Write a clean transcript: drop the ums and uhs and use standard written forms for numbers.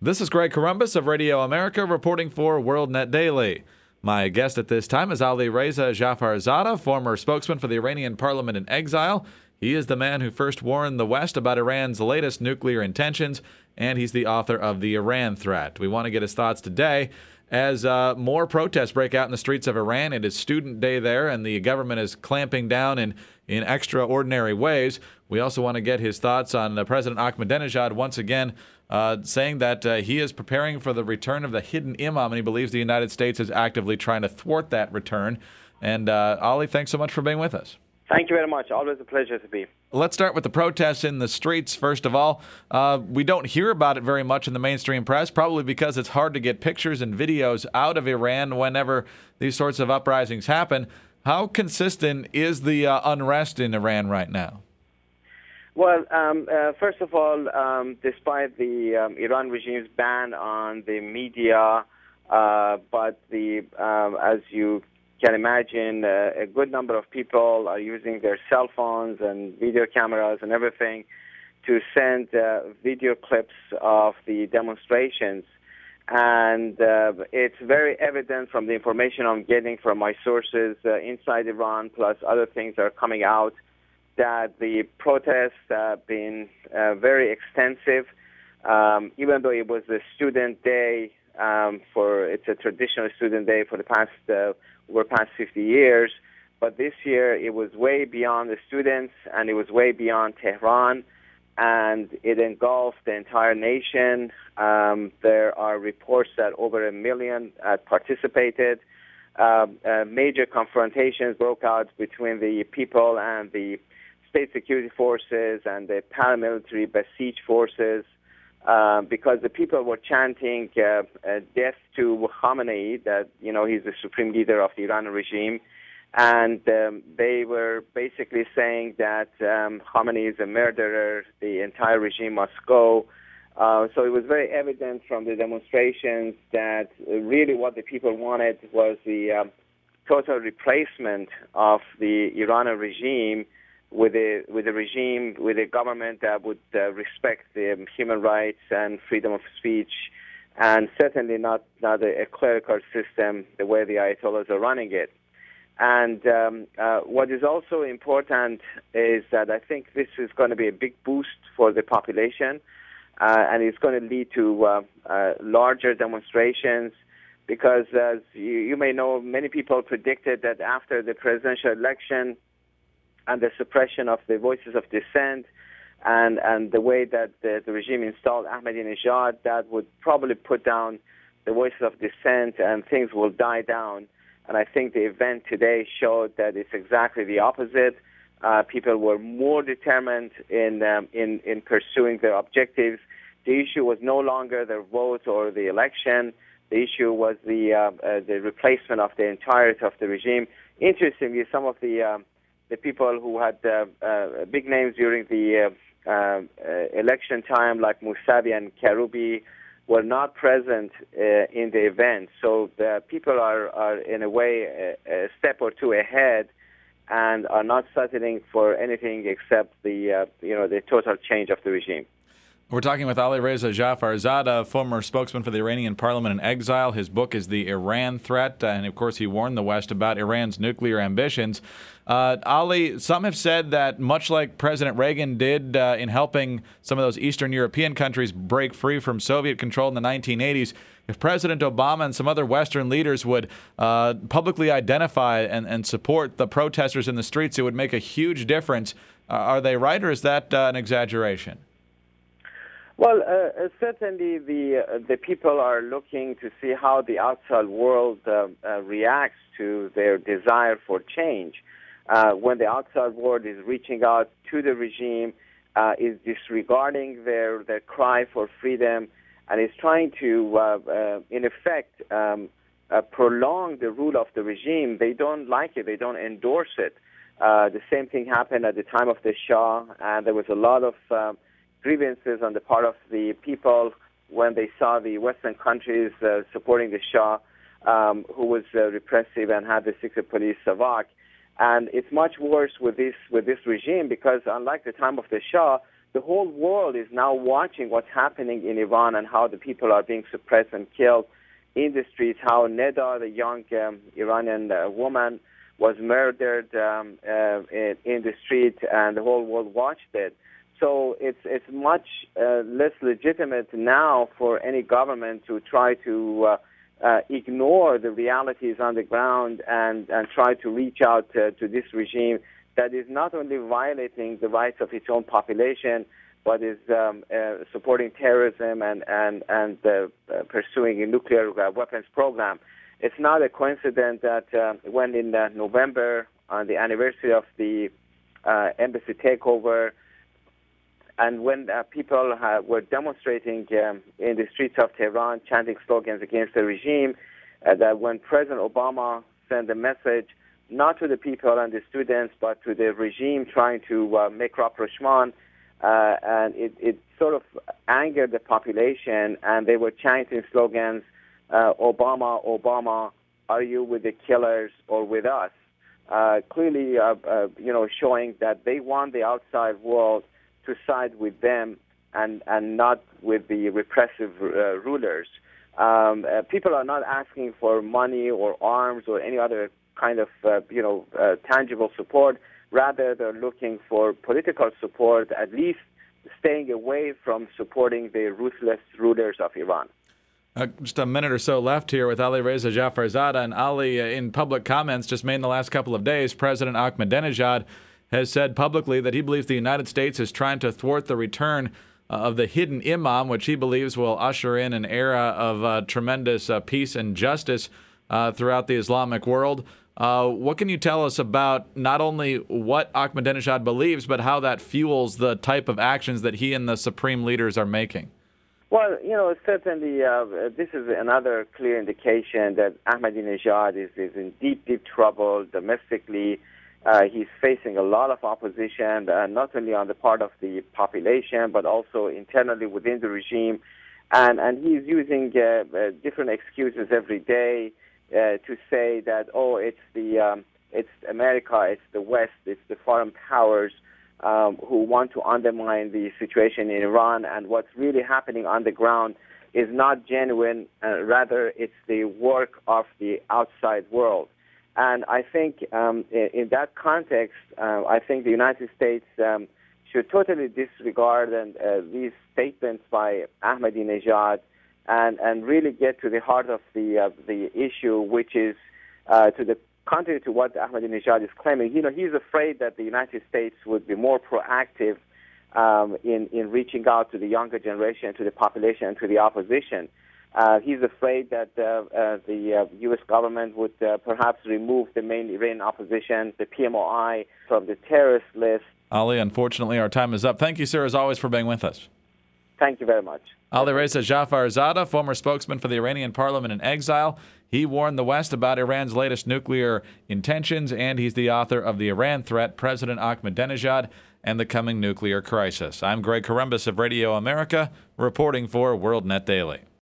This is Greg Corombos of Radio America reporting for WorldNet Daily. My guest at this time is Ali Reza Jafarzadeh, former spokesman for the Iranian parliament in exile. He is the man who first warned the West about Iran's latest nuclear intentions, and he's the author of The Iran Threat. We want to get his thoughts today as more protests break out in the streets of Iran. It is Student Day there, and the government is clamping down in extraordinary ways. We also want to get his thoughts on President Ahmadinejad once again saying that he is preparing for the return of the hidden imam, and he believes the United States is actively trying to thwart that return. And Ali, thanks so much for being with us. Thank you very much. Always a pleasure to be. Let's start with the protests in the streets, first of all. We don't hear about it very much in the mainstream press, probably because it's hard to get pictures and videos out of Iran whenever these sorts of uprisings happen. How consistent is the unrest in Iran right now? Well, first of all, despite the Iran regime's ban on the media, but as you can imagine, a good number of people are using their cell phones and video cameras and everything to send video clips of the demonstrations. And it's very evident from the information I'm getting from my sources inside Iran, plus other things that are coming out, that the protests have been very extensive. Even though it was a student day, it's a traditional student day for the past 50 years, but this year it was way beyond the students, and it was way beyond Tehran, and it engulfed the entire nation. There are reports that over 1 million participated. Major confrontations broke out between the people and the state security forces and the paramilitary Basij forces because the people were chanting death to Khamenei, that, he's the supreme leader of the Iranian regime. And they were basically saying that Khamenei is a murderer, the entire regime must go. So it was very evident from the demonstrations that really what the people wanted was the total replacement of the Iranian regime with a government that would respect the human rights and freedom of speech, and certainly not a clerical system the way the Ayatollahs are running it. And what is also important is that I think this is going to be a big boost for the population, and it's going to lead to larger demonstrations, because as you may know, many people predicted that after the presidential election and the suppression of the voices of dissent and the way that the regime installed Ahmadinejad, that would probably put down the voices of dissent and things will die down. And I think the event today showed that it's exactly the opposite. People were more determined in pursuing their objectives. The issue was no longer their vote or the election. The issue was the replacement of the entirety of the regime. Interestingly, some of the people who had big names during the election time, like Mousavi and Karoubi, were not present in the event. So the people are in a way a step or two ahead, and are not settling for anything except the total change of the regime. We're talking with Ali Reza Jafarzadeh, former spokesman for the Iranian parliament in exile. His book is The Iran Threat, and of course he warned the West about Iran's nuclear ambitions. Ali, some have said that much like President Reagan did in helping some of those Eastern European countries break free from Soviet control in the 1980s, if President Obama and some other Western leaders would publicly identify and support the protesters in the streets, it would make a huge difference. Are they right, or is that an exaggeration? Well, certainly the people are looking to see how the outside world reacts to their desire for change. When the outside world is reaching out to the regime, is disregarding their cry for freedom, and is trying to, in effect, prolong the rule of the regime, they don't like it, they don't endorse it. The same thing happened at the time of the Shah, and there was a lot of grievances on the part of the people when they saw the Western countries supporting the Shah, who was repressive and had the secret police Savak. And it's much worse with this regime, because unlike the time of the Shah, the whole world is now watching what's happening in Iran and how the people are being suppressed and killed in the streets, how Neda, the young Iranian woman, was murdered in the street, and the whole world watched it. So it's much less legitimate now for any government to try to ignore the realities on the ground and try to reach out to this regime that is not only violating the rights of its own population, but is supporting terrorism and pursuing a nuclear weapons program. It's not a coincidence that when in November, on the anniversary of the embassy takeover, and when people were demonstrating in the streets of Tehran, chanting slogans against the regime, that when President Obama sent a message not to the people and the students, but to the regime trying to make rapprochement, and it sort of angered the population, and they were chanting slogans, Obama, Obama, are you with the killers or with us? Clearly, showing that they want the outside world to side with them and not with the repressive rulers. People are not asking for money or arms or any other kind of tangible support. Rather, they're looking for political support, at least staying away from supporting the ruthless rulers of Iran. Just a minute or so left here with Ali Reza Jafarzadeh. And Ali, in public comments just made in the last couple of days, President Ahmadinejad has said publicly that he believes the United States is trying to thwart the return of the hidden imam, which he believes will usher in an era of tremendous peace and justice throughout the Islamic world. What can you tell us about not only what Ahmadinejad believes, but how that fuels the type of actions that he and the supreme leaders are making? Well, certainly this is another clear indication that Ahmadinejad is in deep, deep trouble domestically. He's facing a lot of opposition, not only on the part of the population, but also internally within the regime. And he's using different excuses every day to say that, it's America, it's the West, it's the foreign powers who want to undermine the situation in Iran. And what's really happening on the ground is not genuine, rather it's the work of the outside world. And I think in that context, I think the United States should totally disregard these statements by Ahmadinejad and really get to the heart of the issue, which is to the contrary to what Ahmadinejad is claiming. He's afraid that the United States would be more proactive in reaching out to the younger generation, to the population, and to the opposition. He's afraid that the U.S. government would perhaps remove the main Iranian opposition, the PMOI, from the terrorist list. Ali, unfortunately, our time is up. Thank you, sir, as always, for being with us. Thank you very much. Ali Reza Jafarzadeh, former spokesman for the Iranian parliament in exile. He warned the West about Iran's latest nuclear intentions, and he's the author of The Iran Threat, President Ahmadinejad, and the Coming Nuclear Crisis. I'm Greg Corombos of Radio America, reporting for WorldNet Daily.